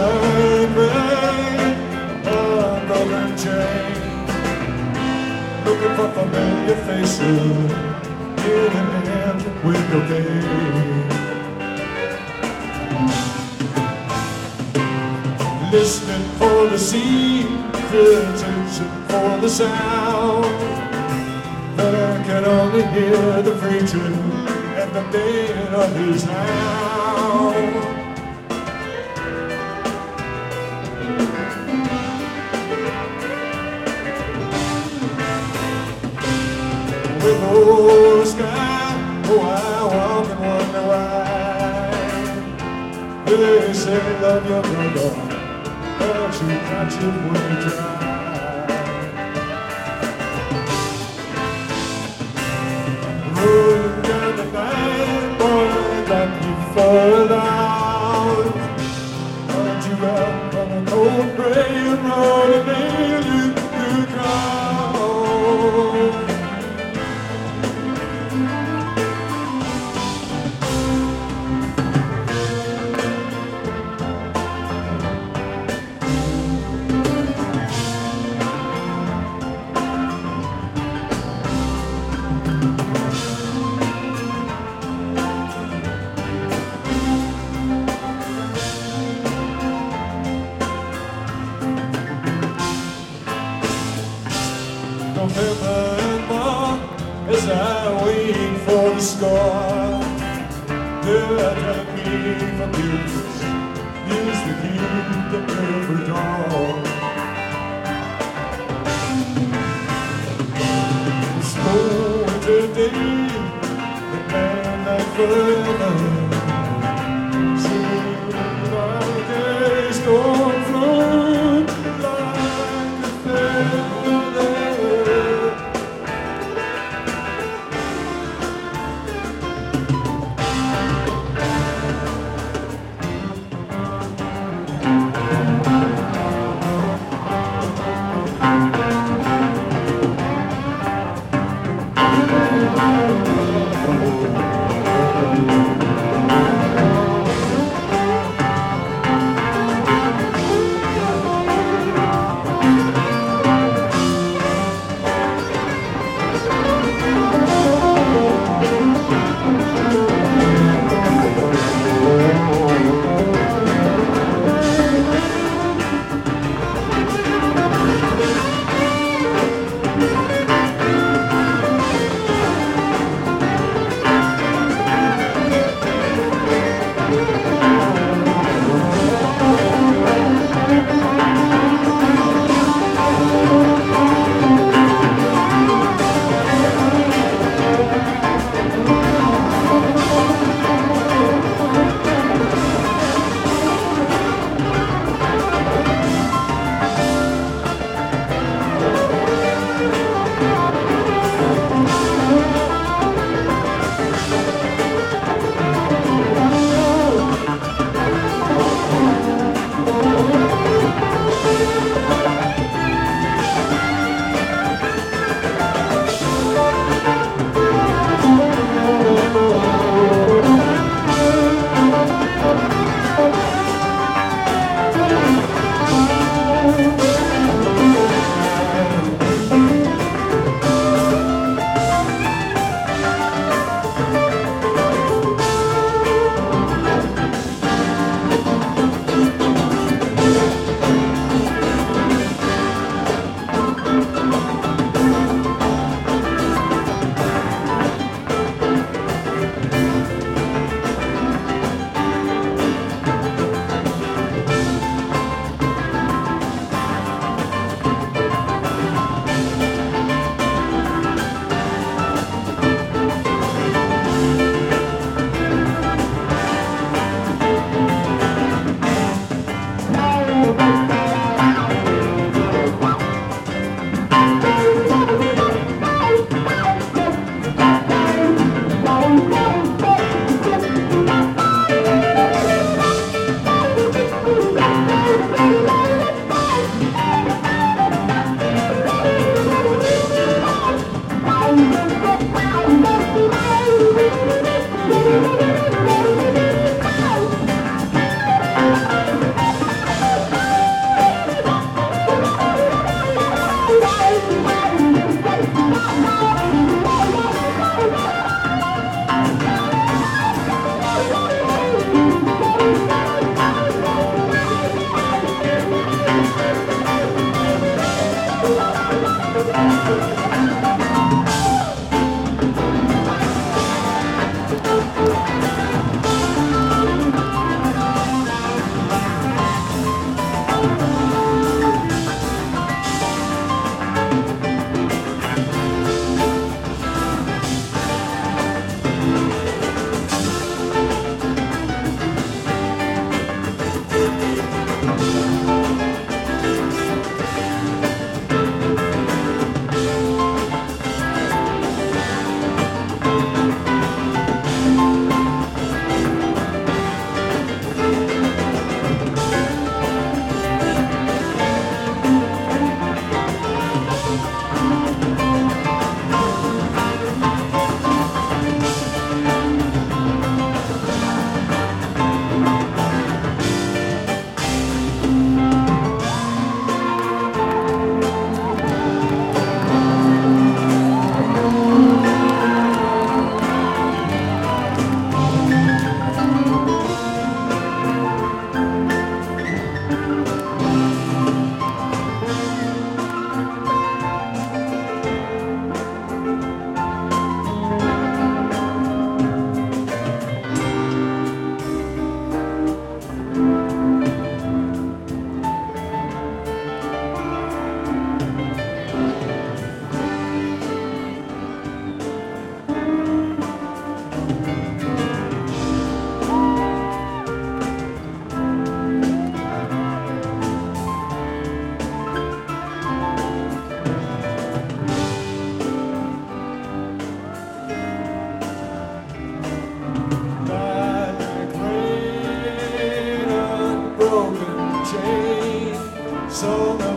circling a golden chain, looking for familiar faces, getting in with no gain. Listening for the attention for the sound, but I can only hear the preacher and the baying of his hound. With no sky, oh, I walk and wonder why they say love your brother, but you catch it when you try. Rolling down the night, boy, got you fall out. Find you out on a cold gray road and nail you to the ground. November and March, as I wait for the scar, the me from this is the key to every door. Slow winter day, the man like forever. Soon like a storm flow, like a feather.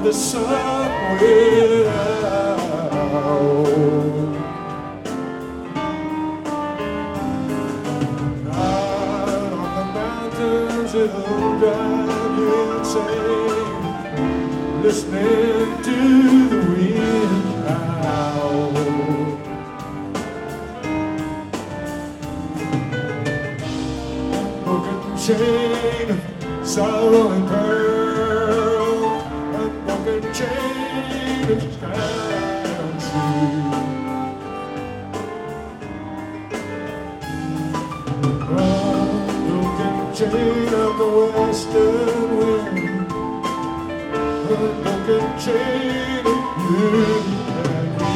of the sun went out. Out on the mountains it'll drive you insane, listening to the wind howl. Broken chain of sorrow and pearl, unbroken chain of fancy. Unbroken chain of the western wind, unbroken chain of you and me.